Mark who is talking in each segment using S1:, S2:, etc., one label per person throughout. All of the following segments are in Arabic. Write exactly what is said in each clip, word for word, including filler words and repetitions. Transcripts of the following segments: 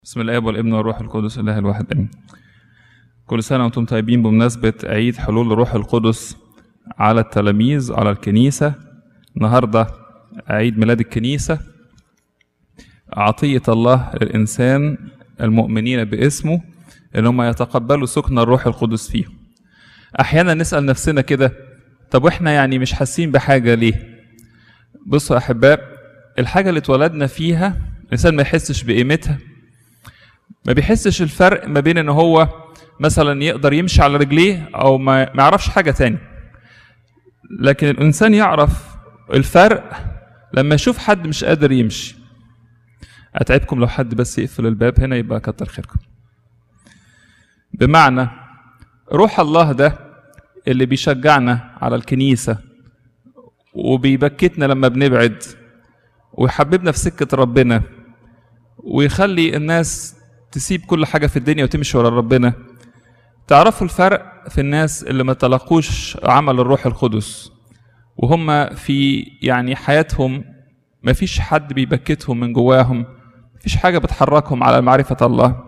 S1: بسم الآب والابن والروح القدس الله الواحد آمين. كل سنة وانتم طيبين بمناسبة عيد حلول الروح القدس على التلاميذ على الكنيسة. النهاردة عيد ميلاد الكنيسة، عطية الله للإنسان المؤمنين باسمه إن هم يتقبلوا سكن الروح القدس فيهم. أحيانا نسأل نفسنا كده، طب وإحنا يعني مش حاسين بحاجة ليه؟ بصوا يا أحباء، الحاجة اللي اتولدنا فيها الإنسان ما يحسش بقيمتها، ما بيحسش الفرق ما بين ان هو مثلا يقدر يمشي على رجليه او ما يعرفش حاجة تاني. لكن الانسان يعرف الفرق لما يشوف حد مش قادر يمشي. اتعبكم لو حد بس يقفل الباب هنا يبقى كتر خيركم. بمعنى روح الله ده اللي بيشجعنا على الكنيسة وبيبكتنا لما بنبعد ويحببنا في سكة ربنا ويخلي الناس تسيب كل حاجة في الدنيا وتمشي ورا ربنا. تعرفوا الفرق في الناس اللي ما تلقوش عمل الروح القدس وهم في يعني حياتهم ما فيش حد بيبكتهم من جواهم، ما فيش حاجة بتحركهم على معرفة الله.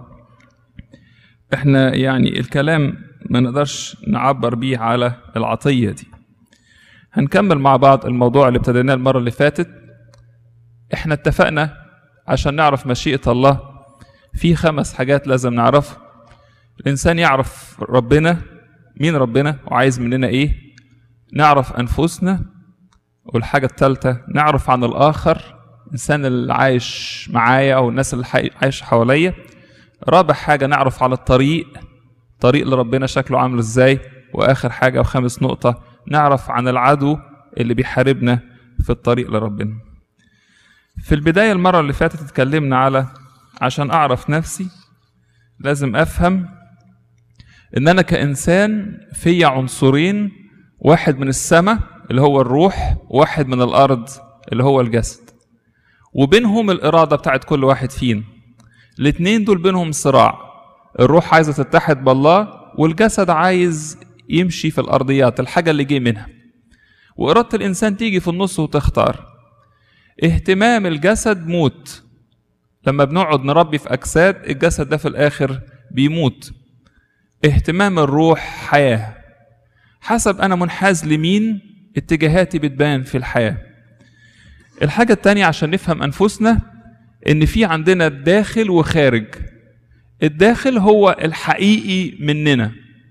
S1: احنا يعني الكلام ما نقدرش نعبر بيه على العطية دي. هنكمل مع بعض الموضوع اللي ابتديناه المرة اللي فاتت. احنا اتفقنا عشان نعرف مشيئة الله في خمس حاجات لازم نعرفها. الإنسان يعرف ربنا، مين ربنا وعايز مننا إيه، نعرف أنفسنا، والحاجة الثالثة نعرف عن الآخر، الإنسان اللي عايش معايا أو الناس اللي عايش حواليا. رابع حاجة نعرف على الطريق، طريق لربنا شكله عامل إزاي. وآخر حاجة وخامس نقطة نعرف عن العدو اللي بيحاربنا في الطريق لربنا. في البداية المرة اللي فاتت اتكلمنا على عشان أعرف نفسي لازم أفهم إن أنا كإنسان في عنصرين، واحد من السماء اللي هو الروح، واحد من الأرض اللي هو الجسد، وبينهم الإرادة بتاعت كل واحد فينا. الاتنين دول بينهم صراع، الروح عايزة تتحد بالله والجسد عايز يمشي في الأرضيات الحاجة اللي جاي منها، وإرادة الإنسان تيجي في النص وتختار. اهتمام الجسد موت، لما بنقعد نربي في أجساد الجسد ده في الآخر بيموت. اهتمام الروح حياة، حسب أنا منحاز لمين اتجاهاتي بتبان في الحياة. الحاجة التانية عشان نفهم أنفسنا إن في عندنا الداخل وخارج. الداخل هو الحقيقي مننا،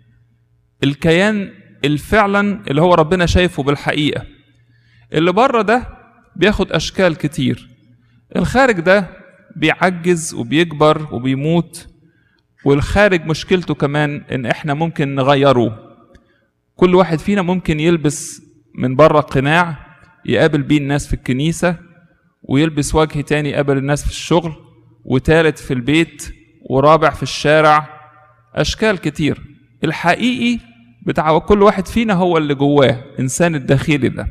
S1: الكيان الفعلا اللي هو ربنا شايفه بالحقيقة. اللي بره ده بياخد أشكال كتير. الخارج ده بيعجز وبيكبر وبيموت، والخارج مشكلته كمان ان احنا ممكن نغيره. كل واحد فينا ممكن يلبس من بره قناع يقابل بيه الناس في الكنيسة، ويلبس وجه تاني يقابل الناس في الشغل، وتالت في البيت، ورابع في الشارع. اشكال كتير. الحقيقي بتاع كل واحد فينا هو اللي جواه، انسان الداخلي ده.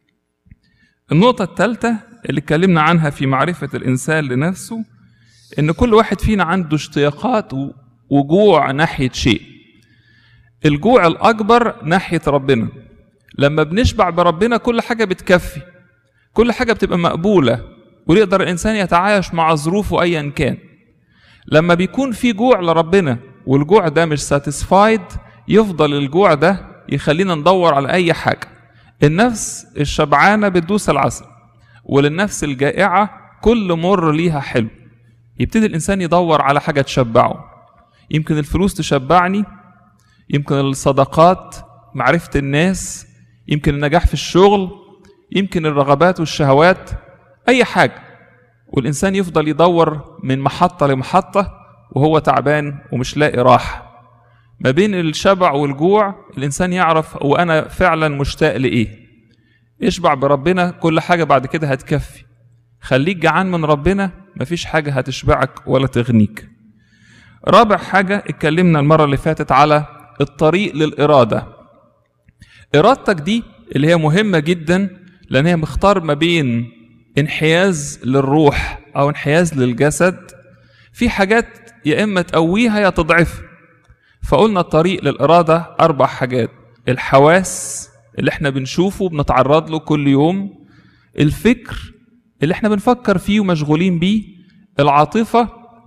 S1: النقطة الثالثة اللي اتكلمنا عنها في معرفة الإنسان لنفسه إن كل واحد فينا عنده اشتياقات وجوع ناحية شيء. الجوع الأكبر ناحية ربنا. لما بنشبع بربنا كل حاجة بتكفي، كل حاجة بتبقى مقبولة، ويقدر الإنسان يتعايش مع ظروفه أيا كان. لما بيكون في جوع لربنا والجوع ده مش ساتسفايد، يفضل الجوع ده يخلينا ندور على أي حاجة. النفس الشبعانة بتدوس العسل، وللنفس الجائعة كل مر ليها حلو. يبتدي الإنسان يدور على حاجة تشبعه. يمكن الفلوس تشبعني، يمكن الصداقات، معرفة الناس، يمكن النجاح في الشغل، يمكن الرغبات والشهوات، أي حاجة. والإنسان يفضل يدور من محطة لمحطة وهو تعبان ومش لاقي راحة. ما بين الشبع والجوع الإنسان يعرف وأنا فعلا مشتاق لإيه. اشبع بربنا كل حاجة بعد كده هتكفي. خليك جعان من ربنا مفيش حاجة هتشبعك ولا تغنيك. رابع حاجة اتكلمنا المرة اللي فاتت على الطريق للإرادة. إرادتك دي اللي هي مهمة جدا، لأن هي مختار ما بين انحياز للروح أو انحياز للجسد. في حاجات يا إما تقويها يا تضعفها. فقلنا الطريق للإرادة أربع حاجات: الحواس اللي احنا بنشوفه بنتعرض له كل يوم، الفكر اللي احنا بنفكر فيه ومشغولين بيه، العاطفة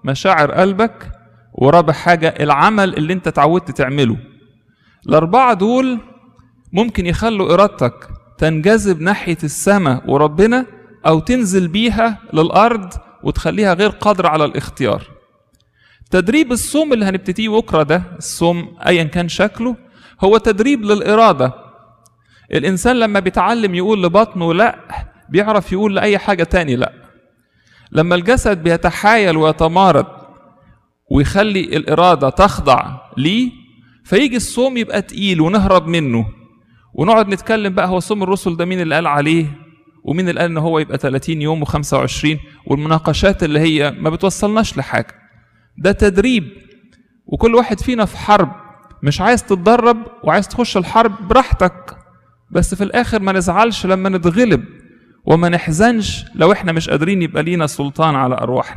S1: مشاعر قلبك، ورابع حاجة العمل اللي انت اتعودت تعمله. الأربعة دول ممكن يخلوا إرادتك تنجذب ناحية السماء وربنا، أو تنزل بيها للأرض وتخليها غير قادرة على الاختيار. تدريب الصوم اللي هنبتديه بكرة ده، الصوم أيا كان شكله، هو تدريب للإرادة. الإنسان لما بيتعلم يقول لبطنه لأ، بيعرف يقول لأي حاجة تاني لأ. لما الجسد بيتحايل ويتمارض ويخلي الإرادة تخضع ليه، فيجي الصوم يبقى تقيل ونهرب منه، ونقعد نتكلم بقى هو صوم الرسل ده مين اللي قال عليه، ومين اللي قال ان هو يبقى ثلاثين يوم وخمسة وعشرين، والمناقشات اللي هي ما بتوصلناش لحاجة. ده تدريب، وكل واحد فينا في حرب، مش عايز تتدرب وعايز تخش الحرب براحتك، بس في الآخر ما نزعلش لما نتغلب، وما نحزنش لو احنا مش قادرين يبقى لينا سلطان على أرواحنا.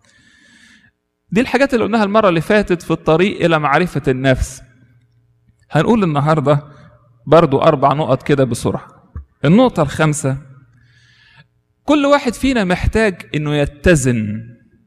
S1: دي الحاجات اللي قلناها المرة اللي فاتت في الطريق إلى معرفة النفس. هنقول النهاردة برضو أربع نقط كده بسرعة. النقطة الخامسة، كل واحد فينا محتاج إنه يتزن.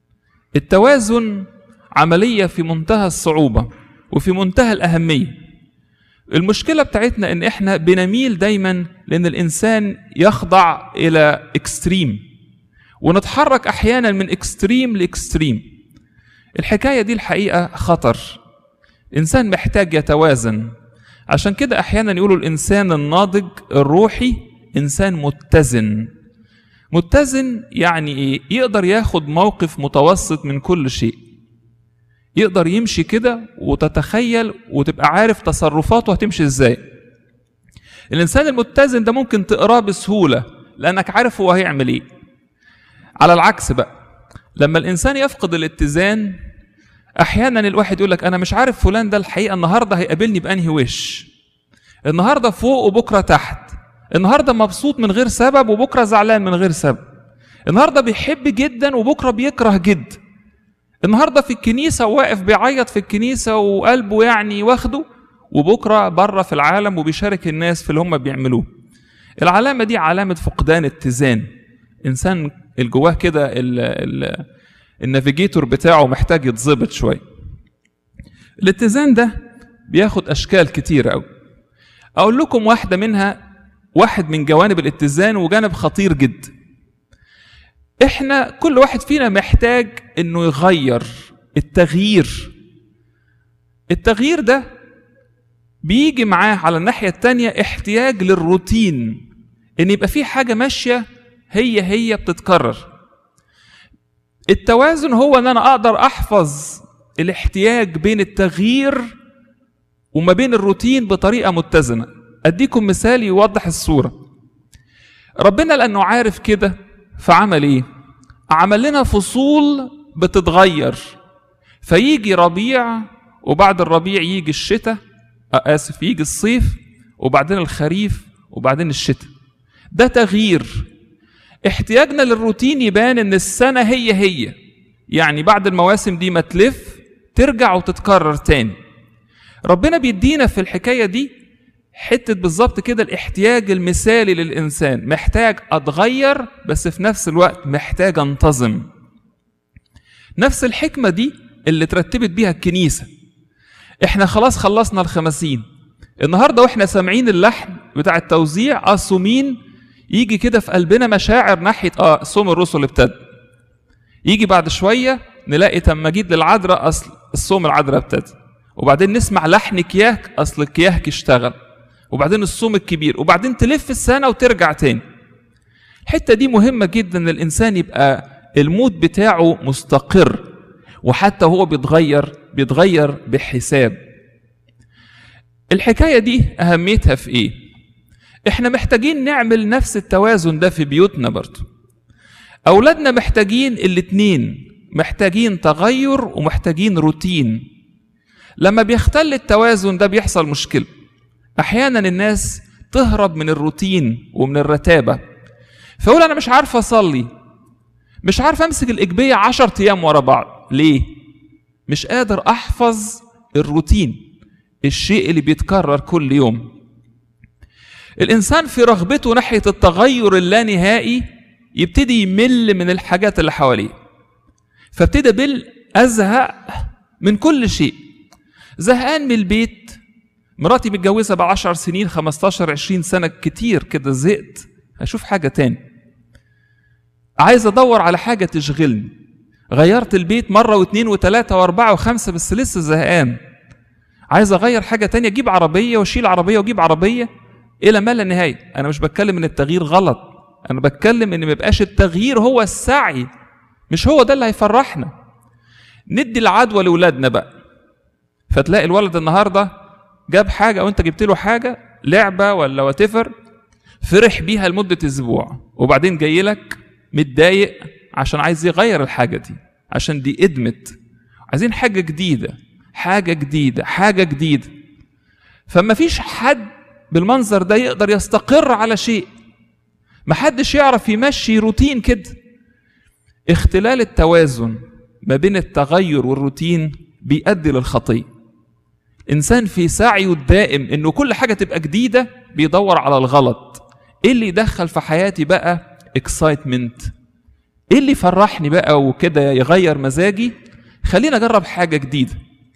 S1: التوازن عملية في منتهى الصعوبة وفي منتهى الأهمية. المشكلة بتاعتنا إن إحنا بنميل دايما لأن الإنسان يخضع إلى إكستريم، ونتحرك أحيانا من إكستريم لإكستريم. الحكاية دي الحقيقة خطر. الإنسان محتاج يتوازن. عشان كده أحيانا يقولوا الإنسان الناضج الروحي إنسان متزن. متزن يعني إيه؟ يقدر ياخد موقف متوسط من كل شيء، يقدر يمشي كده وتتخيل وتبقى عارف تصرفاته هتمشي إزاي. الإنسان المتزن ده ممكن تقراه بسهولة لأنك عارف هو هيعمل إيه. على العكس بقى، لما الإنسان يفقد الاتزان، أحيانا الواحد يقول لك أنا مش عارف فلان ده الحقيقة النهاردة هيقابلني بأنهي وش، النهاردة فوق وبكرة تحت، النهاردة مبسوط من غير سبب وبكرة زعلان من غير سبب، النهاردة بيحب جدا وبكرة بيكره جدا، النهاردة في الكنيسة واقف بيعيط في الكنيسة وقلبه يعني واخده، وبكرة بره في العالم وبيشارك الناس في اللي هم بيعملوه. العلامة دي علامة فقدان اتزان. إنسان الجواه كده النافيجيتور بتاعه محتاج يتظبط شوية. الاتزان ده بياخد أشكال كتير أوي. أقول لكم واحدة منها، واحد من جوانب الاتزان وجانب خطير جدا. إحنا كل واحد فينا محتاج إنه يغير. التغيير التغيير ده بيجي معاه على الناحية التانية احتياج للروتين، إن يبقى فيه حاجة ماشية هي هي بتتكرر. التوازن هو ان انا اقدر احفظ الاحتياج بين التغيير وما بين الروتين بطريقة متزنة. اديكم مثال يوضح الصورة. ربنا لانه عارف كده فعمل ايه؟ عمل لنا فصول بتتغير، فيجي ربيع وبعد الربيع يجي الشتاء، اسف يجي الصيف وبعدين الخريف وبعدين الشتاء. ده تغيير. احتياجنا للروتين يبان ان السنة هي هي، يعني بعد المواسم دي ما تلف ترجع وتتكرر تاني. ربنا بيدينا في الحكاية دي حتة بالظبط كده الاحتياج المثالي للإنسان. محتاج أتغير بس في نفس الوقت محتاج أنتظم. نفس الحكمة دي اللي ترتبت بيها الكنيسة. احنا خلاص خلصنا الخمسين، النهاردة واحنا سامعين اللحن بتاع التوزيع الصومين، يجي كده في قلبنا مشاعر ناحية اه صوم الرسل ابتدى. يجي بعد شوية نلاقي تمجيد للعذراء، أصل الصوم العذراء ابتدى، وبعدين نسمع لحن كياك، أصل الكياك اشتغل، وبعدين الصوم الكبير، وبعدين تلف السنة وترجع تاني. الحتة دي مهمة جدا ان الإنسان يبقى المود بتاعه مستقر، وحتى هو بيتغير بيتغير بحساب. الحكاية دي أهميتها في إيه؟ إحنا محتاجين نعمل نفس التوازن ده في بيوتنا برضو. أولادنا محتاجين الاتنين، محتاجين تغير ومحتاجين روتين. لما بيختل التوازن ده بيحصل مشكلة. أحيانا الناس تهرب من الروتين ومن الرتابة، فيقول أنا مش عارف أصلي، مش عارف أمسك الإجبية عشر أيام ورا بعض. ليه؟ مش قادر أحفظ الروتين، الشيء اللي بيتكرر كل يوم. الإنسان في رغبته ناحية التغير اللانهائي يبتدي يمل من الحاجات اللي حواليه، فابتدى بال أزهق من كل شيء. زهقان من البيت، مراتي متجوزة بعشر سنين خمستاشر عشرين سنة كتير كده، زهقت أشوف حاجة تاني. عايز أدور على حاجة تشغلني، غيرت البيت مرة واثنين وثلاثة واربعة وخمسة بس لسه زهقان. عايز أغير حاجة تانية، أجيب عربية وأشيل عربية وأجيب عربية إلى ما لا نهاية. أنا مش بتكلم إن التغيير غلط، أنا بتكلم إن ما يبقاش التغيير هو السعي، مش هو ده اللي هيفرحنا. ندي العدوى لأولادنا بقى، فتلاقي الولد النهاردة جاب حاجة وأنت جبت له حاجة، لعبة ولا واتفر، فرح بيها لمدة أسبوع، وبعدين جاي لك متضايق عشان عايز يغير الحاجة دي، عشان دي ادمت. عايزين حاجة جديدة، حاجة جديدة، حاجة جديدة. فما فيش حد بالمنظر ده يقدر يستقر على شيء، محدش يعرف يمشي روتين كده. اختلال التوازن ما بين التغير والروتين بيؤدي للخطية. إنسان في سعيه الدائم إنه كل حاجة تبقى جديدة بيدور على الغلط. إيه اللي يدخل في حياتي بقى اكسايتمنت؟ إيه اللي يفرحني بقى وكده يغير مزاجي؟ خلينا أجرب حاجة جديدة.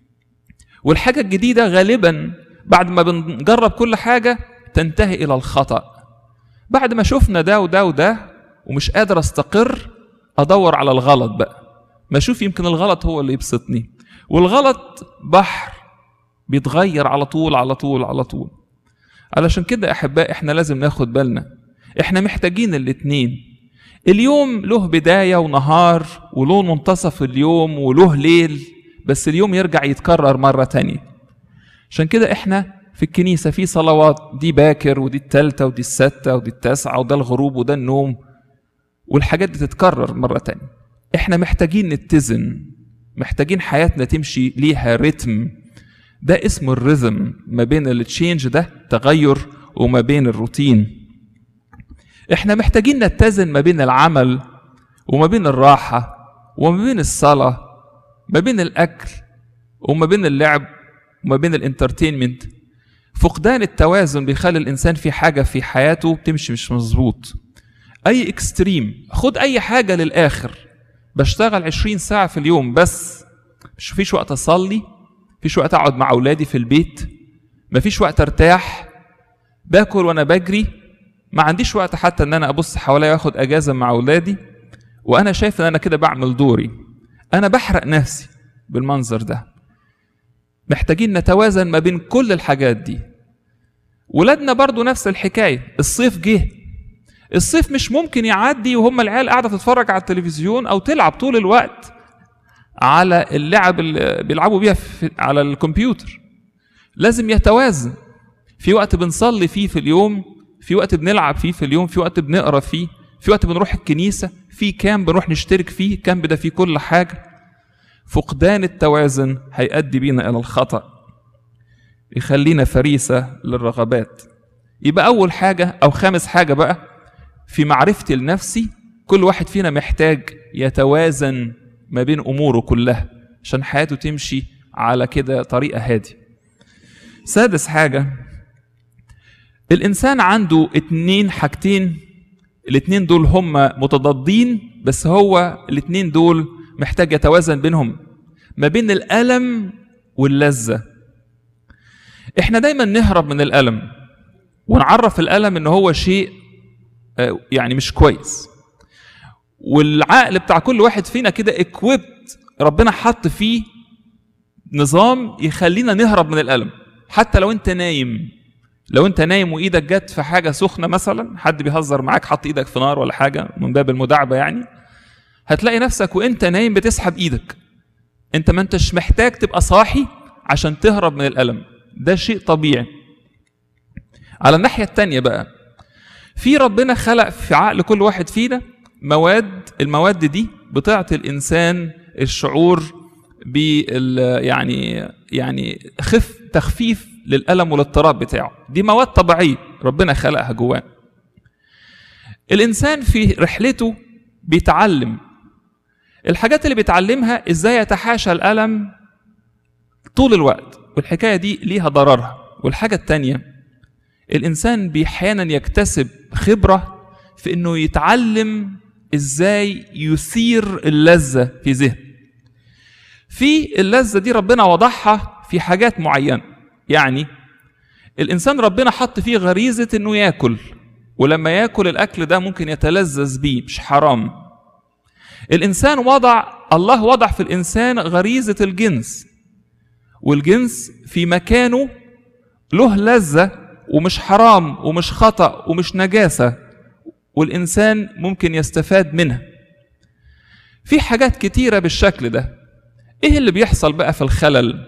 S1: والحاجة الجديدة غالبا بعد ما بنجرب كل حاجة تنتهي إلى الخطأ. بعد ما شفنا ده وده وده ومش قادر أستقر، أدور على الغلط بقى، ما أشوف يمكن الغلط هو اللي يبسطني. والغلط بحر بيتغير على طول على طول على طول. علشان كده أحباء إحنا لازم ناخد بالنا، إحنا محتاجين الاتنين. اليوم له بداية ونهار، وله منتصف اليوم، وله ليل، بس اليوم يرجع يتكرر مرة تانية. عشان كده إحنا في الكنيسة في صلوات، دي باكر ودي التالتة ودي الستة ودي التاسعة وده الغروب وده النوم، والحاجات دي تتكرر مرة تانية. إحنا محتاجين نتزن، محتاجين حياتنا تمشي ليها رتم. ده اسمه الريزم، ما بين التشينج ده تغير وما بين الروتين. احنا محتاجين نتزن ما بين العمل وما بين الراحة وما بين الصلاة، ما بين الأكل وما بين اللعب وما بين الانترتينمنت. فقدان التوازن بيخلي الإنسان في حاجة في حياته بتمشي مش مظبوط. أي اكستريم، خد أي حاجة للآخر، بشتغل عشرين ساعة في اليوم بس مش فيش وقت أصلي، فيش وقت أقعد مع أولادي في البيت، مفيش وقت أرتاح، باكل وأنا بجري، ما عنديش وقت حتى أن أنا أبص حوالي وأخد أجازة مع أولادي، وأنا شايف أن أنا كده بعمل دوري. أنا بحرق نفسي بالمنظر ده. محتاجين نتوازن ما بين كل الحاجات دي. ولادنا برضو نفس الحكاية. الصيف جه، الصيف مش ممكن يعدي وهم العيال قاعدة تتفرج على التلفزيون أو تلعب طول الوقت على اللعب اللي بيلعبوا بيها على الكمبيوتر. لازم يتوازن. في وقت بنصلي فيه في اليوم، في وقت بنلعب فيه في اليوم، في وقت بنقرأ فيه، في وقت بنروح الكنيسة، في كامب بنروح نشترك فيه، كامب ده فيه كل حاجة. فقدان التوازن هيؤدي بينا إلى الخطأ، يخلينا فريسة للرغبات. يبقى أول حاجة أو خامس حاجة بقى في معرفتي لنفسي، كل واحد فينا محتاج يتوازن ما بين أموره كلها عشان حياته تمشي على كده طريقة هادية. سادس حاجة، الإنسان عنده اتنين حاجتين، الاتنين دول هم متضادين، بس هو الاتنين دول محتاج يتوازن بينهم، ما بين الألم واللذة. احنا دايما نهرب من الألم ونعرف الألم إنه هو شيء يعني مش كويس، والعقل بتاع كل واحد فينا كده اكويبت، ربنا حط فيه نظام يخلينا نهرب من الألم. حتى لو انت نايم، لو انت نايم وايدك جت في حاجة سخنة مثلا، حد بيهزر معاك حط ايدك في نار ولا حاجة من باب المداعبة يعني، هتلاقي نفسك وانت نايم بتسحب ايدك. انت ما انتش محتاج تبقى صاحي عشان تهرب من الألم، ده شيء طبيعي. على الناحية التانية بقى، في ربنا خلق في عقل كل واحد فينا مواد، المواد دي بتعطي الإنسان الشعور بال يعني يعني خف تخفيف للألم والاضطراب بتاعه. دي مواد طبيعية ربنا خلقها جواه. الإنسان في رحلته بيتعلم الحاجات اللي بيتعلمها ازاي يتحاشى الألم طول الوقت، والحكاية دي ليها ضررها. والحاجة التانية، الإنسان بيحيانا يكتسب خبرة في إنه يتعلم ازاي يثير اللذة في ذهن. في اللذة دي ربنا وضعها في حاجات معينة. يعني الإنسان ربنا حط فيه غريزة إنه ياكل، ولما ياكل الأكل ده ممكن يتلذذ بيه، مش حرام. الإنسان وضع الله وضع في الإنسان غريزة الجنس، والجنس في مكانه له لذة ومش حرام ومش خطأ ومش نجاسة، والإنسان ممكن يستفاد منها. في حاجات كتيرة بالشكل ده. إيه اللي بيحصل بقى في الخلل؟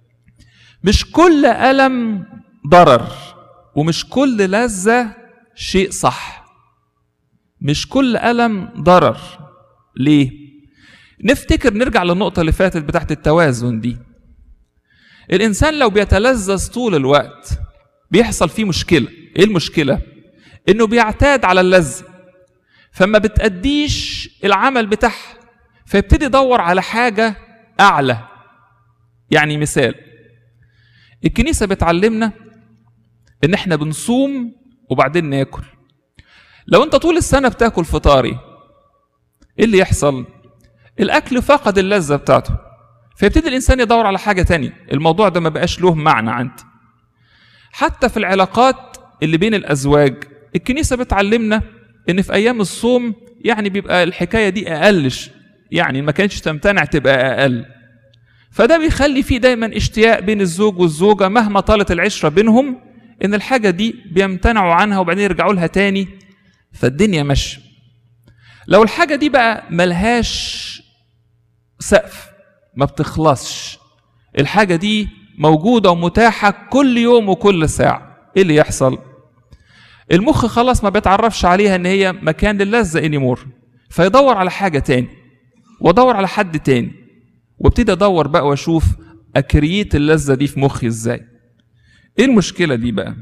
S1: مش كل ألم ضرر، ومش كل لذة شيء صح. مش كل ألم ضرر. ليه؟ نفتكر نرجع للنقطة اللي فاتت بتاعت التوازن دي. الإنسان لو بيتلذذ طول الوقت بيحصل فيه مشكلة. إيه المشكلة؟ إنه بيعتاد على اللذة، فما بتأديش العمل بتاعها، فيبتدي يدور على حاجة أعلى. يعني مثال، الكنيسة بتعلمنا إن إحنا بنصوم وبعدين ناكل. لو أنت طول السنة بتاكل فطاري، إيه اللي يحصل؟ الأكل فقد اللذة بتاعته، فيبتدي الإنسان يدور على حاجة تانية. الموضوع ده ما بقاش له معنى عندي. حتى في العلاقات اللي بين الأزواج، الكنيسة بتعلمنا إن في أيام الصوم يعني بيبقى الحكاية دي أقلش، يعني ما كانتش تمتنع تبقى أقل. فده بيخلي فيه دايما اشتياق بين الزوج والزوجة مهما طالت العشرة بينهم، إن الحاجة دي بيمتنعوا عنها وبعدين يرجعوا لها تاني، فالدنيا ماشية. لو الحاجة دي بقى ملهاش سقف، ما بتخلصش، الحاجة دي موجودة ومتاحة كل يوم وكل ساعة، إيه اللي يحصل؟ المخ خلاص ما بيتعرفش عليها إن هي مكان للذة انيمور، فيدور على حاجة تاني وادور على حد تاني، وابتدي ادور بقى واشوف اكريت اللذة دي في مخي ازاي. ايه المشكلة دي بقى؟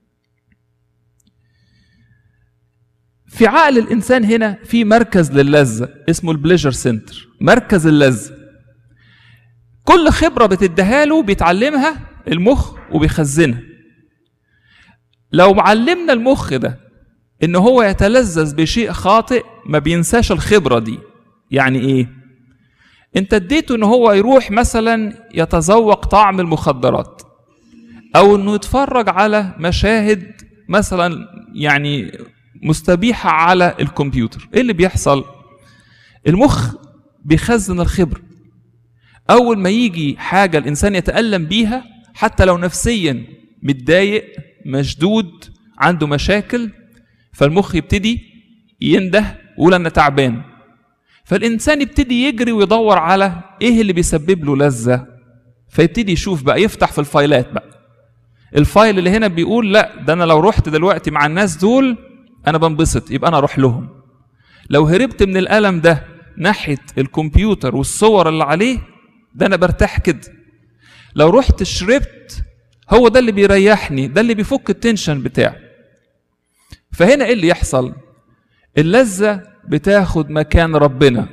S1: في عقل الانسان هنا في مركز للذة اسمه البليجر سنتر، مركز اللذة. كل خبرة بتديها له بيتعلمها المخ وبيخزنها. لو علمنا المخ ده ان هو يتلذذ بشيء خاطئ ما بينساش الخبرة دي. يعني ايه؟ انت اديته ان هو يروح مثلا يتذوق طعم المخدرات، او انه يتفرج على مشاهد مثلا يعني مستبيحة على الكمبيوتر. ايه اللي بيحصل؟ المخ بيخزن الخبرة. اول ما يجي حاجة الانسان يتألم بيها، حتى لو نفسيا متضايق مشدود عنده مشاكل، فالمخ يبتدي ينده ويقول انا تعبان، فالإنسان يبتدي يجري ويدور على إيه اللي بيسبب له لذة، فيبتدي يشوف بقى، يفتح في الفايلات بقى. الفايل اللي هنا بيقول لا ده أنا لو رحت دلوقتي مع الناس دول أنا بنبسط، يبقى أنا أروح لهم. لو هربت من الألم ده ناحية الكمبيوتر والصور اللي عليه، ده أنا برتاح كده. لو رحت شربت، هو ده اللي بيريحني، ده اللي بيفك التنشن بتاعي. فهنا إيه اللي يحصل؟ اللذة بتاخد مكان ربنا.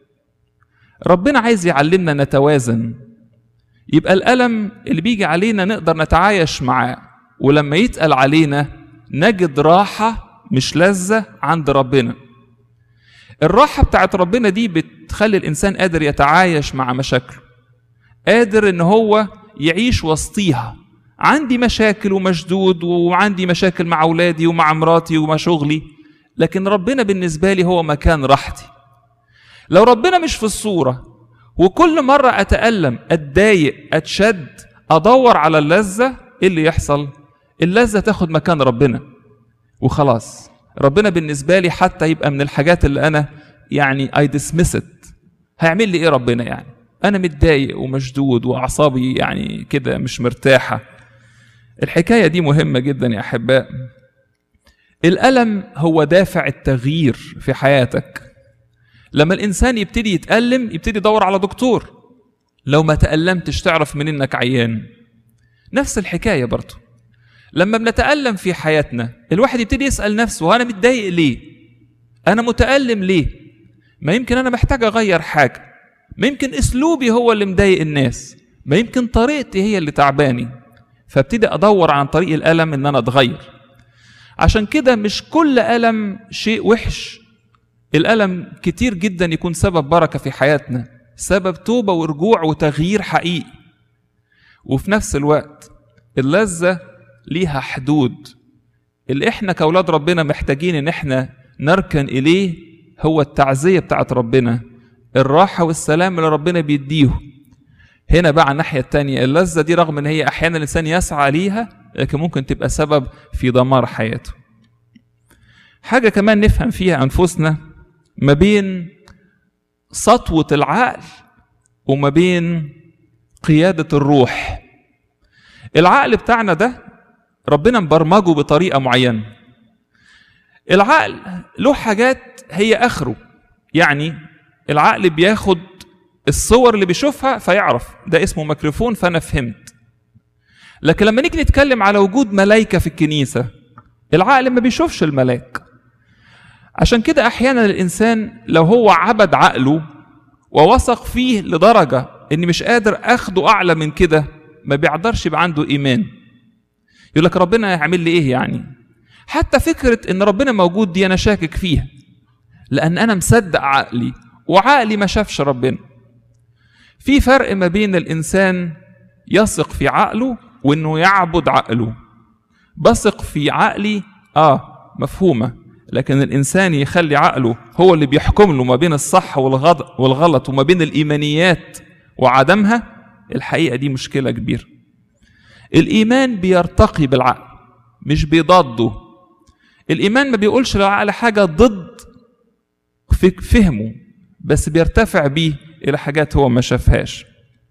S1: ربنا عايز يعلمنا نتوازن، يبقى الألم اللي بيجي علينا نقدر نتعايش معاه، ولما يتقل علينا نجد راحة مش لذة عند ربنا. الراحة بتاعت ربنا دي بتخلي الإنسان قادر يتعايش مع مشاكله، قادر إن هو يعيش وسطيها. عندي مشاكل ومشدود، وعندي مشاكل مع أولادي ومع مراتي ومع شغلي، لكن ربنا بالنسبة لي هو مكان راحتي. لو ربنا مش في الصورة، وكل مرة أتألم أتضايق أتشد أدور على اللذة، إيه اللي يحصل؟ اللذة تاخد مكان ربنا وخلاص. ربنا بالنسبة لي حتى يبقى من الحاجات اللي أنا يعني I dismiss it. هيعمل لي إيه ربنا يعني؟ أنا متضايق ومشدود وأعصابي يعني كده مش مرتاحة. الحكاية دي مهمة جدا يا أحباء. الألم هو دافع التغيير في حياتك. لما الإنسان يبتدي يتألم يبتدي يدور على دكتور. لو ما تألمتش تعرف من إنك عيان. نفس الحكاية برضو. لما بنتألم في حياتنا الواحد يبتدي يسأل نفسه، أنا متضايق ليه؟ أنا متألم ليه؟ ما يمكن أنا محتاج أغير حاجة، ما يمكن أسلوبي هو اللي مضايق الناس، ما يمكن طريقتي هي اللي تعباني. فابتدي أدور عن طريق الألم إن أنا أتغير. عشان كده مش كل ألم شيء وحش. الألم كتير جدا يكون سبب بركة في حياتنا. سبب توبة ورجوع وتغيير حقيقي. وفي نفس الوقت اللذة ليها حدود. اللي احنا كأولاد ربنا محتاجين ان احنا نركن اليه هو التعزية بتاعت ربنا، الراحة والسلام اللي ربنا بيديه. هنا بقى على الناحية التانية اللذة دي رغم ان هي احيانا الانسان يسعى ليها، لكن ممكن تبقى سبب في دمار حياته. حاجة كمان نفهم فيها أنفسنا ما بين سطوة العقل وما بين قيادة الروح. العقل بتاعنا ده ربنا مبرمجه بطريقة معينة. العقل له حاجات هي آخره، يعني العقل بياخد الصور اللي بيشوفها فيعرف ده اسمه ميكروفون فأنا فهمت. لكن لما نيجي نتكلم على وجود ملائكة في الكنيسة، العقل ما بيشوفش الملاك. عشان كده أحيانا الإنسان لو هو عبد عقله ووثق فيه لدرجة إني مش قادر أخده أعلى من كده، ما بيقدرش يبقى عنده إيمان. يقول لك ربنا هيعمل لي إيه يعني؟ حتى فكرة إن ربنا موجود دي أنا شاكك فيها، لأن أنا مصدق عقلي وعقلي ما شافش ربنا. في فرق ما بين الإنسان يثق في عقله وإنه يعبد عقله. بثق في عقلي آه مفهومة، لكن الإنسان يخلي عقله هو اللي بيحكم له ما بين الصح والغلط وما بين الإيمانيات وعدمها، الحقيقة دي مشكلة كبيرة. الإيمان بيرتقي بالعقل مش بيضاده. الإيمان ما بيقولش للعقل حاجة ضد فهمه، بس بيرتفع بيه إلى حاجات هو ما شافهاش.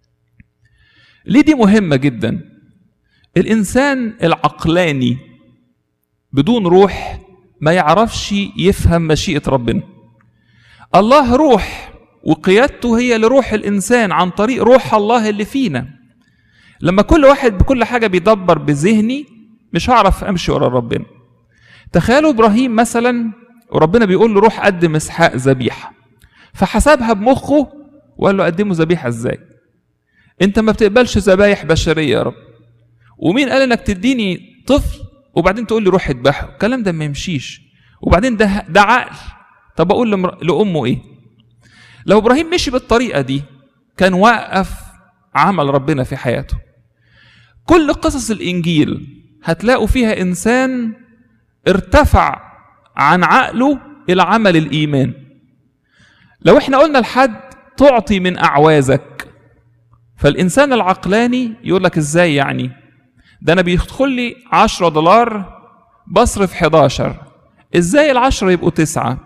S1: ليه دي مهمة جدا؟ الإنسان العقلاني بدون روح ما يعرفش يفهم مشيئة ربنا. الله روح وقيادته هي لروح الإنسان عن طريق روح الله اللي فينا. لما كل واحد بكل حاجة بيدبر بذهني مش هعرف أمشي ورا ربنا. تخيلوا إبراهيم مثلا وربنا بيقول له روح قدم إسحاق ذبيحة، فحسبها بمخه وقال له قدمه ذبيحة إزاي؟ أنت ما بتقبلش ذبايح بشرية يا رب، ومين قال إنك تديني طفل وبعدين تقول لي روح اذبحه؟ الكلام ده ما يمشيش. وبعدين ده ده عقل. طب اقول لامه ايه؟ لو ابراهيم مشي بالطريقه دي كان وقف عمل ربنا في حياته. كل قصص الانجيل هتلاقوا فيها انسان ارتفع عن عقله الى عمل الايمان. لو احنا قلنا لحد تعطي من اعوازك، فالانسان العقلاني يقول لك ازاي يعني؟ ده انا بيدخل لي عشرة دولار بصرف حداشر، ازاي العشرة يبقوا تسعة؟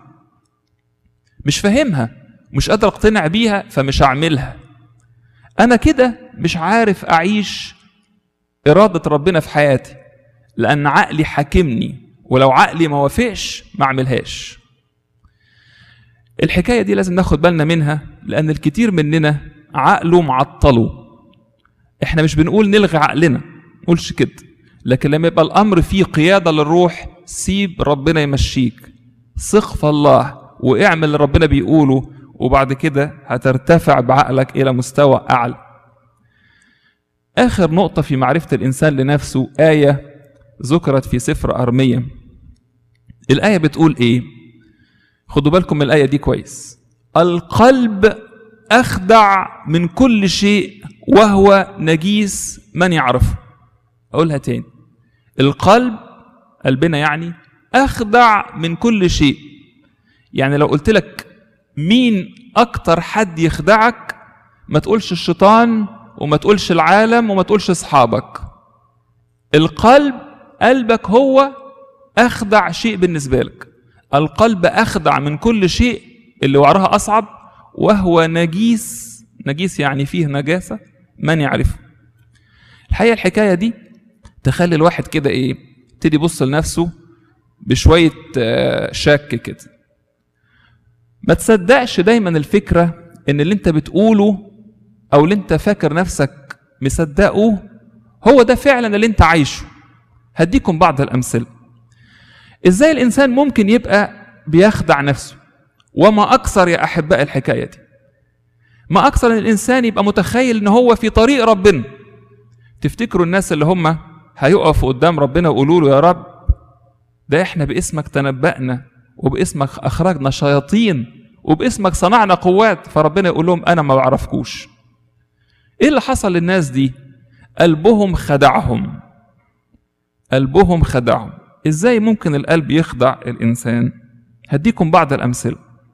S1: مش فاهمها، مش قادر اقتنع بيها، فمش هعملها. انا كده مش عارف اعيش ارادة ربنا في حياتي، لان عقلي حاكمني، ولو عقلي ما وافقش ما اعملهاش. الحكاية دي لازم ناخد بالنا منها، لان الكتير مننا عقله معطله. احنا مش بنقول نلغي عقلنا، قولش كده، لكن لما يبقى الامر فيه قياده للروح سيب ربنا يمشيك، ثق في الله واعمل اللي ربنا بيقوله، وبعد كده هترتفع بعقلك الى مستوى اعلى. اخر نقطه في معرفه الانسان لنفسه ايه ذكرت في سفر ارميا. الايه بتقول ايه؟ خدوا بالكم من الايه دي كويس. القلب اخدع من كل شيء وهو نجيس من يعرفه. أقولها تاني، القلب قلبنا يعني أخدع من كل شيء. يعني لو قلت لك مين أكتر حد يخدعك، ما تقولش الشيطان وما تقولش العالم وما تقولش أصحابك. القلب، قلبك هو أخدع شيء بالنسبة لك. القلب أخدع من كل شيء، اللي وراها أصعب، وهو نجيس. نجيس يعني فيه نجاسة من يعرفه. الحقيقة الحكاية دي تخلي الواحد كده ايه، يبتدي يبص لنفسه بشويه شك كده. ما تصدقش دايما الفكره ان اللي انت بتقوله او اللي انت فاكر نفسك مصدقه هو ده فعلا اللي انت عايشه. هديكم بعض الامثله. ازاي الانسان ممكن يبقى بيخدع نفسه؟ وما اكثر يا احباء الحكايه دي، ما اكثر ان الانسان يبقى متخيل ان هو في طريق ربنا. تفتكروا الناس اللي هم هيقفوا قدام ربنا ويقولوا له يا رب ده احنا باسمك تنبأنا وباسمك اخرجنا شياطين وباسمك صنعنا قوات، فربنا يقول لهم انا ما بعرفكوش. ايه اللي حصل للناس دي؟ قلبهم خدعهم، قلبهم خدعهم. ازاي ممكن القلب يخدع الانسان؟ هديكم بعض الامثله.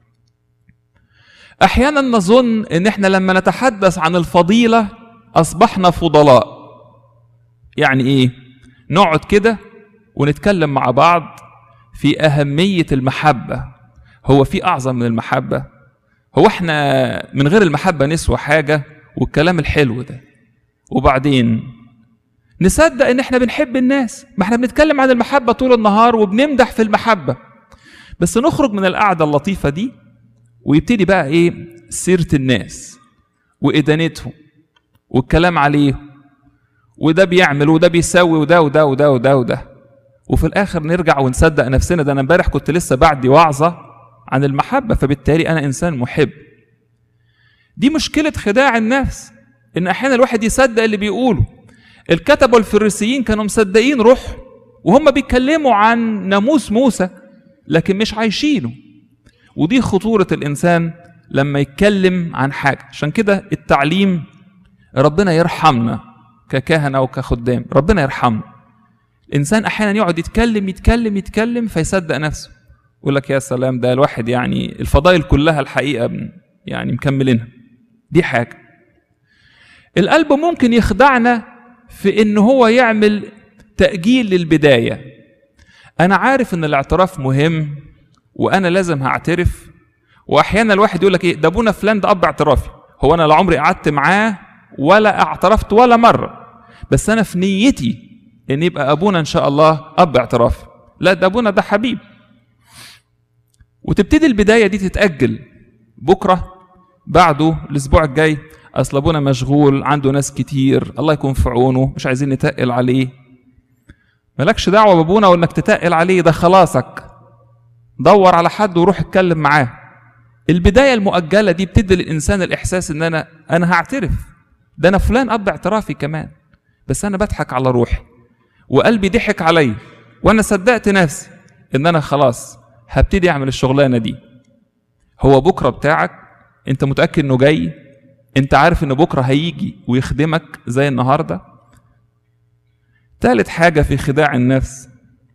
S1: احيانا نظن ان احنا لما نتحدث عن الفضيله اصبحنا فضلاء. يعني ايه؟ نقعد كده ونتكلم مع بعض في اهميه المحبه. هو في اعظم من المحبه؟ هو احنا من غير المحبه نسوى حاجه؟ والكلام الحلو ده، وبعدين نصدق ان احنا بنحب الناس. ما احنا بنتكلم عن المحبه طول النهار وبنمدح في المحبه، بس نخرج من القعده اللطيفه دي ويبتدي بقى ايه؟ سيره الناس وادانتهم والكلام عليهم، وده بيعمل وده بيسوي وده وده وده وده وده، وفي الاخر نرجع ونصدق نفسنا. ده انا امبارح كنت لسه بعدي وعظه عن المحبه، فبالتالي انا انسان محب. دي مشكله خداع النفس، ان احيانا الواحد يصدق اللي بيقوله. الكتبة والفريسيين كانوا مصدقين روح وهم بيتكلموا عن ناموس موسى لكن مش عايشينه. ودي خطورة الإنسان لما يتكلم عن حاجة. عشان كده التعليم، ربنا يرحمنا ككهنة وكخدام، ربنا يرحمنا. الإنسان أحيانا يقعد يتكلم يتكلم يتكلم فيصدق نفسه، يقول لك يا سلام ده الواحد يعني الفضائل كلها الحقيقة يعني مكملينها. دي حاجة. القلب ممكن يخدعنا في إن هو يعمل تأجيل للبداية. أنا عارف إن الاعتراف مهم وأنا لازم هعترف، وأحيانا الواحد يقول لك إيه ده أبونا فلان ده أب اعترافي. هو أنا لا عمري قعدت معاه ولا اعترفت ولا مرة، بس أنا في نيتي إن يبقى أبونا إن شاء الله أب اعترافي. لا، ده أبونا ده حبيب. وتبتدي البداية دي تتأجل، بكرة بعده الأسبوع الجاي، أصل أبونا مشغول عنده ناس كتير الله يكون في عونه، مش عايزين نتقل عليه. مالكش دعوة بأبونا وإنك تتقل عليه، ده خلاصك. دور على حد وروح اتكلم معاه. البداية المؤجلة دي بتدي للإنسان الإحساس إن أنا أنا هعترف، ده أنا فلان أب اعترافي كمان، بس أنا بضحك على روحي وقلبي ضحك علي، وأنا صدقت نفسي إن أنا خلاص هبتدي أعمل الشغلانة دي. هو بكرة بتاعك، أنت متأكد إنه جاي؟ أنت عارف إنه بكرة هيجي ويخدمك زي النهاردة؟ ثالث حاجة في خداع النفس،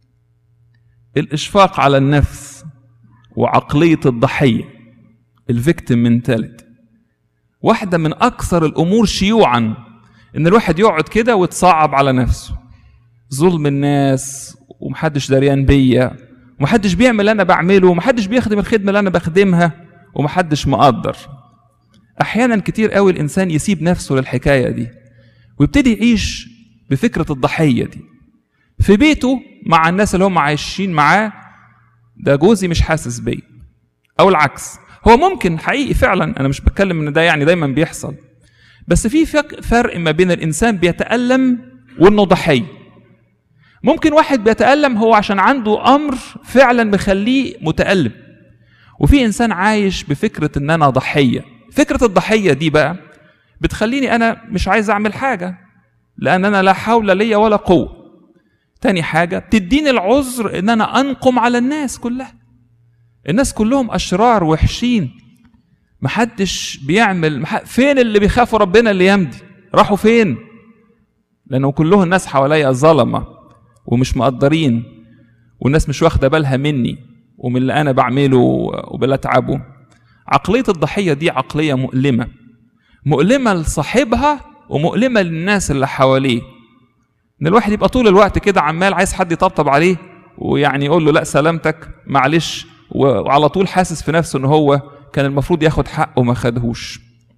S1: الإشفاق على النفس وعقلية الضحية، الفيكتيم منتاليتي. واحدة من أكثر الأمور شيوعا إن الواحد يقعد كده ويتصعب على نفسه، ظلم الناس ومحدش داريان بيا، ومحدش بيعمل اللي أنا بعمله، ومحدش بيخدم الخدمة اللي أنا بخدمها، ومحدش مقدر. أحيانا كتير قوي الإنسان يسيب نفسه للحكاية دي ويبتدي يعيش بفكرة الضحية دي في بيته مع الناس اللي هم عايشين معاه. ده جوزي مش حاسس بيا، أو العكس. هو ممكن حقيقي فعلا، أنا مش بتكلم إن ده يعني دايما بيحصل، بس في فرق ما بين الإنسان بيتألم وإنه ضحية. ممكن واحد بيتألم هو عشان عنده أمر فعلا مخليه متألم، وفي إنسان عايش بفكرة إن أنا ضحية. فكرة الضحية دي بقى بتخليني أنا مش عايز أعمل حاجة لأن أنا لا حول لي ولا قوة. تاني حاجة بتديني العذر إن أنا أنقم على الناس كلها. الناس كلهم أشرار وحشين، محدش بيعمل مح... فين اللي بيخافوا ربنا اللي يمضي؟ راحوا فين؟ لأنه كلهم الناس حواليا ظلمة ومش مقدرين، والناس مش واخدة بالها مني ومن اللي أنا بعمله وبلاتعبه. عقلية الضحية دي عقلية مؤلمة، مؤلمة لصاحبها ومؤلمة للناس اللي حواليه. ان الواحد يبقى طول الوقت كده عمال عايز حد يطبطب عليه ويعني يقول له لا سلامتك معلش، وعلى طول حاسس في نفسه ان هو كان المفروض ياخد حقه وما خدهوش.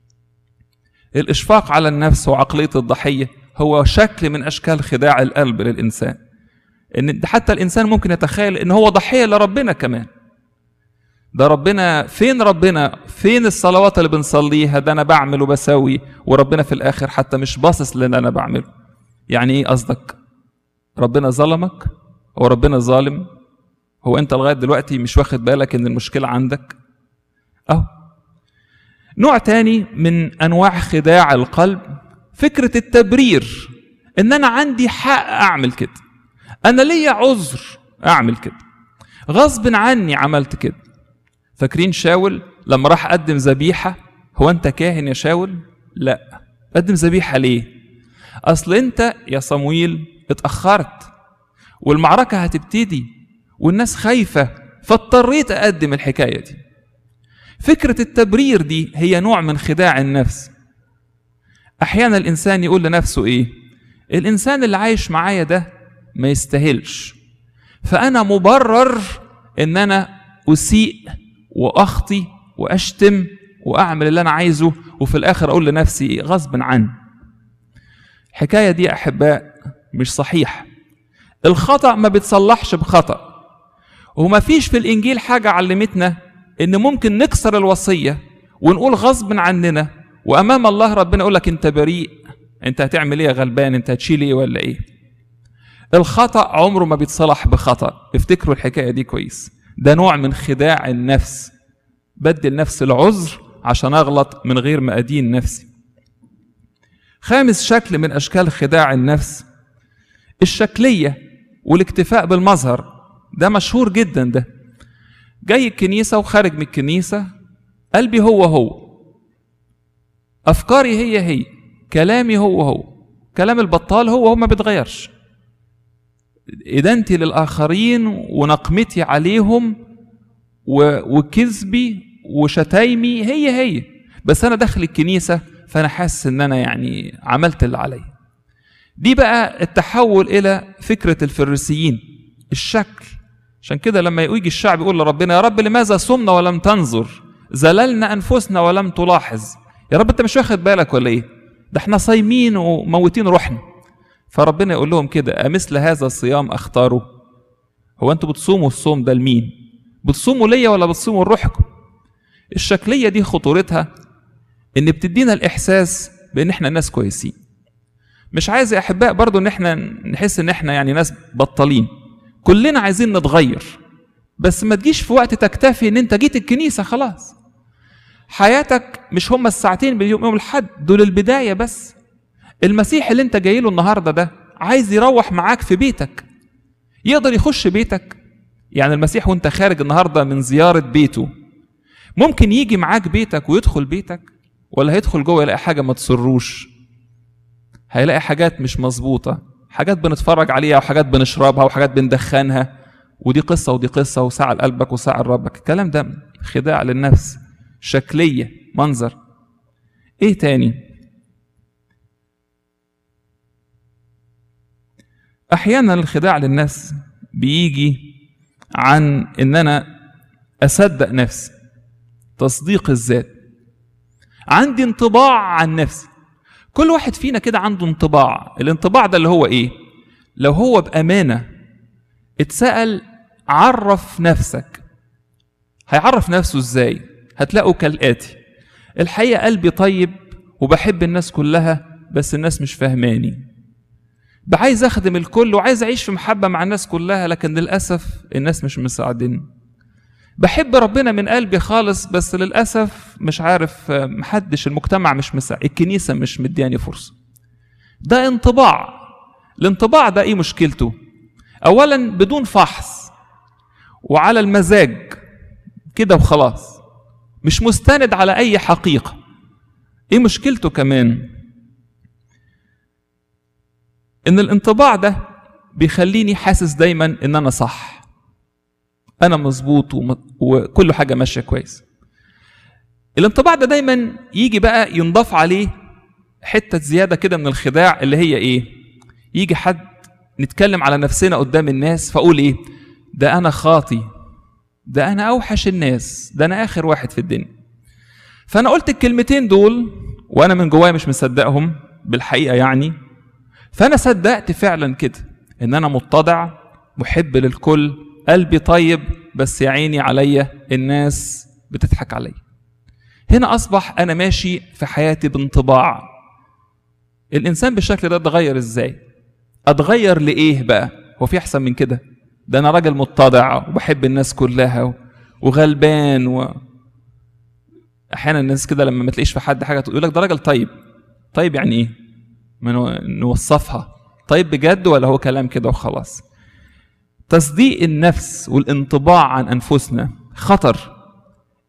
S1: الاشفاق على النفس وعقلية الضحية هو شكل من اشكال خداع القلب للانسان. ان حتى الانسان ممكن يتخيل ان هو ضحية لربنا كمان. ده ربنا فين؟ ربنا فين الصلوات اللي بنصليها؟ ده انا بعمل وبسوي، وربنا في الاخر حتى مش باصص للي انا بعمله. يعني ايه قصدك؟ ربنا ظلمك؟ هو ربنا ظالم؟ هو انت لغايه دلوقتي مش واخد بالك ان المشكله عندك؟ اهو نوع تاني من انواع خداع القلب، فكره التبرير. ان انا عندي حق اعمل كده، انا ليا عذر اعمل كده، غصب عني عملت كده. فاكرين شاول لما راح قدم ذبيحة، هو انت كاهن يا شاول؟ لا. قدم ذبيحة ليه؟ اصل انت يا صمويل اتأخرت والمعركة هتبتدي والناس خايفة، فاضطريت اقدم الحكاية دي. فكرة التبرير دي هي نوع من خداع النفس. احيانا الانسان يقول لنفسه ايه؟ الانسان اللي عايش معايا ده ما يستاهلش، فانا مبرر ان انا اسيء واخطي واشتم واعمل اللي انا عايزه، وفي الاخر اقول لنفسي غصب عني. الحكايه دي يا احباء مش صحيح. الخطأ ما بيتصلحش بخطأ، وما فيش في الانجيل حاجه علمتنا ان ممكن نكسر الوصيه ونقول غصب عننا، وامام الله ربنا يقول لك انت بريء، انت هتعمل ايه يا غلبان، انت هتشيل ايه ولا ايه. الخطأ عمره ما بيتصلح بخطأ، افتكروا الحكايه دي كويس. ده نوع من خداع النفس، بدي النفس العذر عشان اغلط من غير ما ادين نفسي. خامس شكل من اشكال خداع النفس الشكليه والاكتفاء بالمظهر. ده مشهور جدا، ده جاي الكنيسه وخارج من الكنيسه قلبي هو هو، افكاري هي هي، كلامي هو هو، كلام البطال هو هو ما بيتغيرش، إدانتي للآخرين ونقمتي عليهم وكذبي وشتايمي هي هي، بس أنا داخل الكنيسة فأنا حاسس إن أنا يعني عملت اللي علي. دي بقى التحول إلى فكرة الفريسيين، الشكل. عشان كده لما يجي الشعب يقول لربنا يا رب لماذا صمنا ولم تنظر، زللنا أنفسنا ولم تلاحظ. يا رب أنت مش واخد بالك ولا إيه؟ ده احنا صايمين وموتين روحنا. فربنا يقول لهم كده أمثل هذا الصيام أختاره؟ هو أنتوا بتصوموا الصوم ده لمين؟ بتصوموا ليا ولا بتصوموا لروحكم؟ الشكلية دي خطورتها إن بتدينا الإحساس بإن إحنا ناس كويسين. مش عايز يا أحباء برضو إن إحنا نحس إن إحنا يعني ناس بطلين، كلنا عايزين نتغير، بس ما تجيش في وقت تكتفي إن أنت جيت الكنيسة خلاص. حياتك مش هم الساعتين باليوم يوم الحد، دول البداية بس. المسيح اللي انت جاي له النهارده ده عايز يروح معاك في بيتك، يقدر يخش بيتك. يعني المسيح وانت خارج النهارده من زياره بيته ممكن يجي معاك بيتك ويدخل بيتك، ولا هيدخل جوه يلاقي حاجه ما تسروش؟ هيلاقي حاجات مش مظبوطه، حاجات بنتفرج عليها وحاجات بنشربها وحاجات بندخنها، ودي قصه ودي قصه، وساعه لقلبك وساعه لربك. الكلام ده خداع للنفس، شكليه، منظر. ايه تاني؟ احيانا الخداع للنفس بيجي عن ان انا اصدق نفسي، تصديق الذات. عندي انطباع عن نفسي. كل واحد فينا كده عنده انطباع. الانطباع ده اللي هو ايه؟ لو هو بامانه اتسأل عرف نفسك، هيعرف نفسه ازاي؟ هتلاقوا كالاتي: الحقيقه قلبي طيب وبحب الناس كلها، بس الناس مش فاهماني. بعايز اخدم الكل وعايز اعيش في محبه مع الناس كلها، لكن للاسف الناس مش مساعدين. بحب ربنا من قلبي خالص، بس للاسف مش عارف، محدش، المجتمع مش مساعد، الكنيسه مش مدياني فرصه. ده انطباع. الانطباع ده ايه مشكلته؟ اولا بدون فحص وعلى المزاج كده وخلاص، مش مستند على اي حقيقه. ايه مشكلته كمان؟ ان الانطباع ده بيخليني حاسس دايما ان انا صح، انا مظبوط وكل حاجه ماشيه كويس. الانطباع ده دايما يجي بقى ينضاف عليه حته زياده كده من الخداع، اللي هي ايه؟ يجي حد نتكلم على نفسنا قدام الناس فاقول ايه؟ ده انا خاطي، ده انا اوحش الناس، ده انا اخر واحد في الدنيا. فانا قلت الكلمتين دول وانا من جوايا مش مصدقهم بالحقيقه يعني. فأنا صدقت فعلا كده إن أنا متضع، محب للكل، قلبي طيب، بس يا عيني عليا الناس بتضحك عليا. هنا أصبح أنا ماشي في حياتي بانطباع. الإنسان بالشكل ده اتغير إزاي؟ أتغير لإيه بقى؟ هو في أحسن من كده؟ ده أنا راجل متضع وبحب الناس كلها وغلبان و... أحيانا الناس كده لما ما تلاقيش في حد حاجة تقول لك ده راجل طيب. طيب يعني إيه؟ ما نوصفها طيب بجد ولا هو كلام كده وخلاص؟ تصديق النفس والانطباع عن أنفسنا خطر.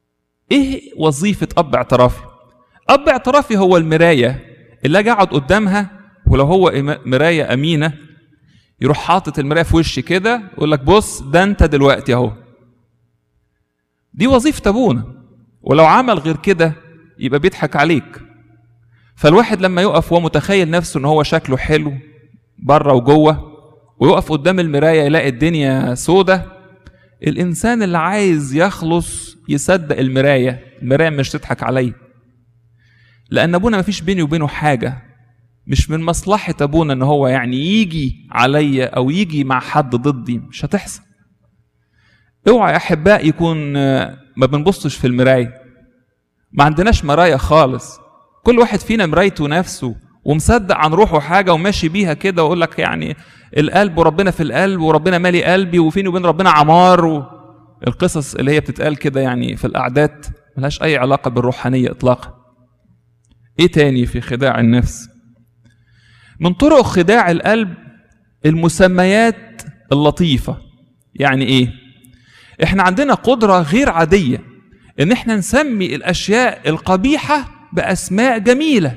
S1: ايه وظيفة اب اعترافي؟ اب اعترافي هو المراية اللي اجي اقعد قدامها، ولو هو مراية امينة يروح حاطط المراية في وشي كده يقول لك بص ده انت دلوقتي اهو. دي وظيفة ابونا، ولو عمل غير كده يبقى بيضحك عليك. فالواحد لما يقف ومتخيل نفسه ان هو شكله حلو بره وجوه، ويقف قدام المراية يلاقي الدنيا سودة، الانسان اللي عايز يخلص يصدق المراية، المراية مش تضحك عليه. لان ابونا مفيش بيني وبينه حاجة، مش من مصلحة ابونا ان هو يعني يجي عليا او يجي مع حد ضدي، مش هتحصل. اوعى يا احباء يكون ما بنبصش في المراية، ما عندناش مراية خالص، كل واحد فينا مرايته نفسه ومصدق عن روحه حاجة وماشي بيها كده، ويقول لك يعني القلب وربنا في القلب وربنا مالي قلبي وفيني وبين ربنا عمار، والقصص اللي هي بتتقال كده يعني في القعدات ملهاش اي علاقة بالروحانية اطلاقا. ايه تاني في خداع النفس؟ من طرق خداع القلب المسميات اللطيفة. يعني ايه؟ احنا عندنا قدرة غير عادية ان احنا نسمي الاشياء القبيحة باسماء جميلة.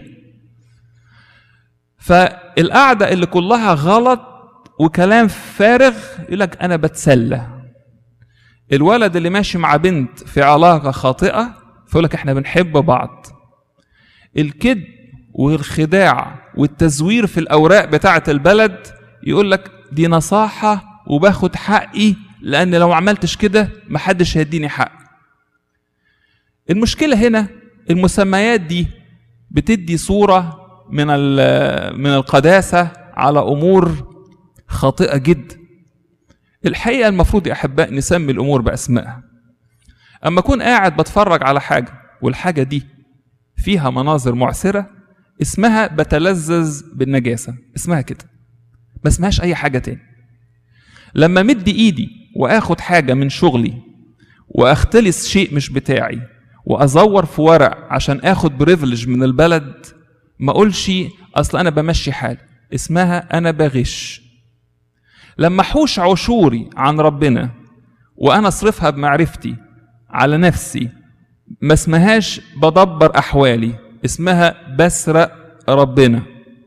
S1: فالقعدة اللي كلها غلط وكلام فارغ يقول لك انا بتسلى. الولد اللي ماشي مع بنت في علاقة خاطئة فيقول لك احنا بنحب بعض. الكذب والخداع والتزوير في الاوراق بتاعة البلد يقول لك دي نصاحة وباخد حقي، لان لو عملتش كده محدش هيديني حق. المشكلة هنا المسميات دي بتدي صورة من من القداسة على امور خاطئة جدا. الحقيقة المفروض يا احباء نسمي الامور باسمائها. اما اكون قاعد بتفرج على حاجة والحاجة دي فيها مناظر معسرة، اسمها بتلذذ بالنجاسة، اسمها كده، ما اسمهاش اي حاجة تاني. لما مد ايدي واخد حاجة من شغلي واختلس شيء مش بتاعي وازور في ورق عشان اخد بريفليج من البلد، ما اقولش اصل انا بمشي حالي، اسمها انا بغش. لما احوش عشوري عن ربنا وانا اصرفها بمعرفتي على نفسي، ما اسمهاش بدبر احوالي، اسمها بسرق ربنا.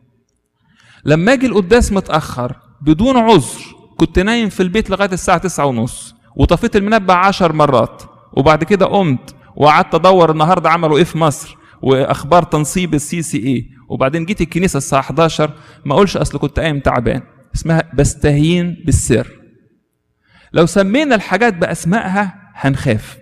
S1: لما اجي القداس متاخر بدون عذر، كنت نايم في البيت لغايه الساعه تسعة ونص وطفيت المنبه عشر مرات، وبعد كده قمت وقعدت ادور النهارده عملوا ايه في مصر واخبار تنصيب السي سي ايه، وبعدين جيت الكنيسه الساعه حداشر، ما اقولش اصل كنت قايم تعبان، اسمها بستهين بالسر. لو سمينا الحاجات باسمائها هنخاف.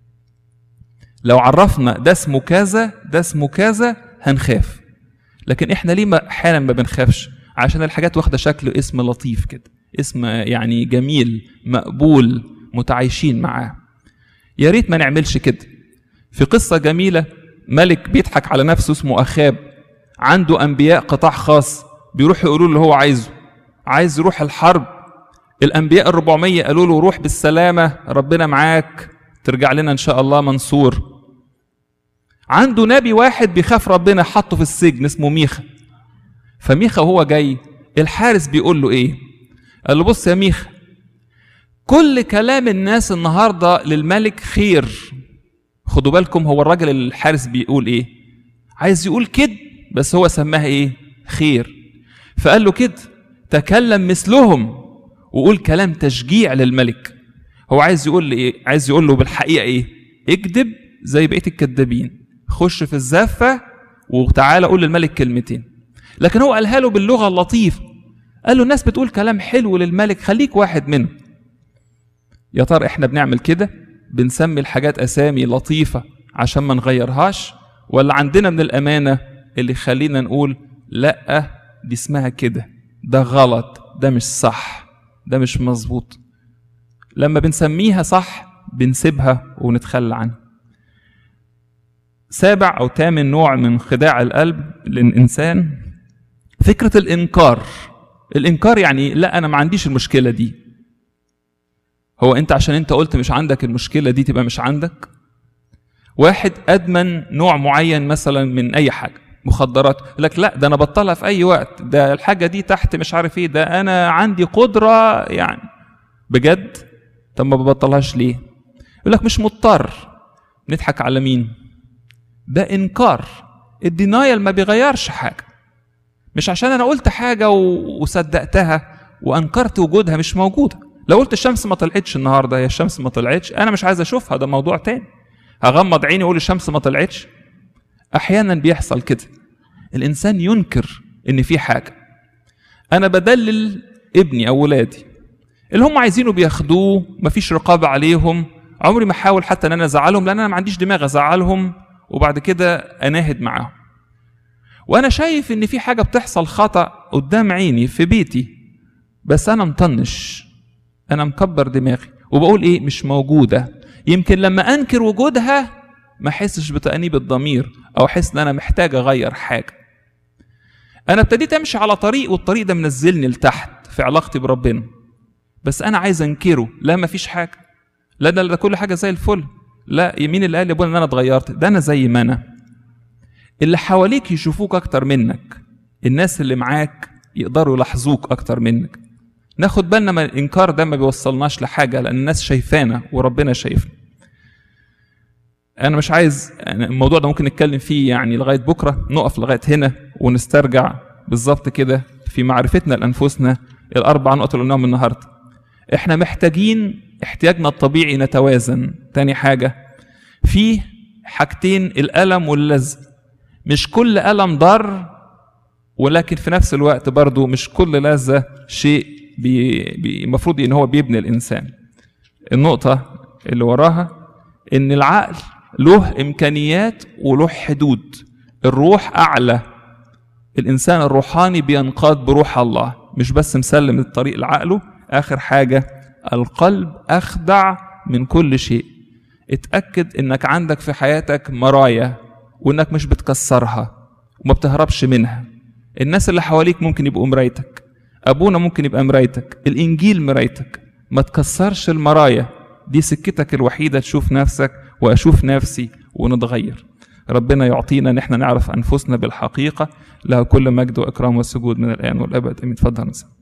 S1: لو عرفنا ده اسمه كذا ده اسمه كذا هنخاف. لكن احنا ليه ما احيانا ما بنخافش؟ عشان الحاجات واخده شكل اسم لطيف كده، اسم يعني جميل مقبول متعايشين معاه. يا ريت ما نعملش كده. في قصه جميله، ملك بيضحك على نفسه اسمه اخاب، عنده انبياء قطاع خاص بيروح يقولوا له اللي هو عايزه، عايز يروح الحرب. الانبياء الربعمية قالوا له روح بالسلامه ربنا معاك ترجع لنا ان شاء الله منصور. عنده نبي واحد بيخاف ربنا حطه في السجن اسمه ميخا. فميخا وهو جاي الحارس بيقول له ايه؟ قال له بص يا ميخا، كل كلام الناس النهارده للملك خير. خدوا بالكم هو الراجل الحارس بيقول ايه؟ عايز يقول كده بس هو سماها ايه؟ خير. فقال له كده تكلم مثلهم وقول كلام تشجيع للملك. هو عايز يقول له ايه؟ عايز يقول له بالحقيقه ايه؟ اكذب زي بقيه الكذابين، خش في الزفه وتعالى قول للملك كلمتين. لكن هو قالها له باللغه اللطيفه، قال له الناس بتقول كلام حلو للملك، خليك واحد منهم. يا ترى احنا بنعمل كده؟ بنسمي الحاجات اسامي لطيفه عشان ما نغيرهاش، ولا عندنا من الامانه اللي خلينا نقول لا دي اسمها كده، ده غلط، ده مش صح، ده مش مظبوط. لما بنسميها صح بنسيبها ونتخلى عنها. سابع او ثامن نوع من خداع القلب للانسان فكره الانكار. الانكار يعني لا انا ما عنديش المشكله دي. هو انت عشان انت قلت مش عندك المشكله دي تبقى مش عندك؟ واحد ادمن نوع معين مثلا من اي حاجه، مخدرات، يقول لك لا ده انا بطلها في اي وقت، ده الحاجه دي تحت مش عارف ايه، ده انا عندي قدره يعني. بجد؟ طب ما ببطلهاش ليه؟ يقول لك مش مضطر. نضحك على مين؟ ده انكار. الدينايل ما بيغيرش حاجه. مش عشان انا قلت حاجه وصدقتها وانكرت وجودها مش موجوده. لو قلت الشمس ما طلعتش النهارده، هي الشمس ما طلعتش، انا مش عايز اشوفها، ده موضوع تاني. هغمض عيني واقول الشمس ما طلعتش؟ احيانا بيحصل كده، الانسان ينكر ان في حاجه. انا بدلل ابني او ولادي اللي هم عايزينه بياخدوه، مفيش رقابه عليهم، عمري ما احاول حتى ان انا ازعلهم، لان انا ما عنديش دماغ ازعلهم وبعد كده اناهد معاهم. وانا شايف ان في حاجه بتحصل خطا قدام عيني في بيتي، بس انا مطنش، انا مكبر دماغي وبقول ايه؟ مش موجوده. يمكن لما انكر وجودها ما احسش بتأنيب الضمير او احس ان انا محتاج اغير حاجه. انا ابتديت امشي على طريق والطريق ده منزلني لتحت في علاقتي بربنا، بس انا عايز انكره. لا ما فيش حاجه، لا ده, ده كل حاجه زي الفل. لا، مين اللي قال يا ابونا ان انا اتغيرت؟ ده انا زي ما انا. اللي حواليك يشوفوك اكتر منك، الناس اللي معاك يقدروا يلاحظوك اكتر منك. ناخد بالنا من الانكار ده، ما بيوصلناش لحاجه، لان الناس شايفانا وربنا شايفنا. انا مش عايز الموضوع ده ممكن نتكلم فيه يعني لغايه بكره، نقف لغايه هنا ونسترجع بالظبط كده في معرفتنا لانفسنا الاربع نقط اللي قلناهم النهارده. احنا محتاجين احتياجنا الطبيعي نتوازن. تاني حاجه، في حاجتين، الالم واللذة. مش كل الم ضر، ولكن في نفس الوقت برضو مش كل لذة شيء المفروض ان هو بيبني الانسان. النقطه اللي وراها ان العقل له امكانيات وله حدود. الروح اعلى، الانسان الروحاني بينقاد بروح الله، مش بس مسلم الطريق لعقله. اخر حاجه، القلب اخدع من كل شيء. اتاكد انك عندك في حياتك مرايا وانك مش بتكسرها وما بتهربش منها. الناس اللي حواليك ممكن يبقوا مرايتك، ابونا ممكن يبقى مرايتك، الانجيل مرايتك. ما تكسرش المرايا دي، سكتك الوحيده تشوف نفسك واشوف نفسي ونتغير. ربنا يعطينا ان احنا نعرف انفسنا بالحقيقه. له كل مجد واكرام وسجود من الان والابد. امين. اتفضل.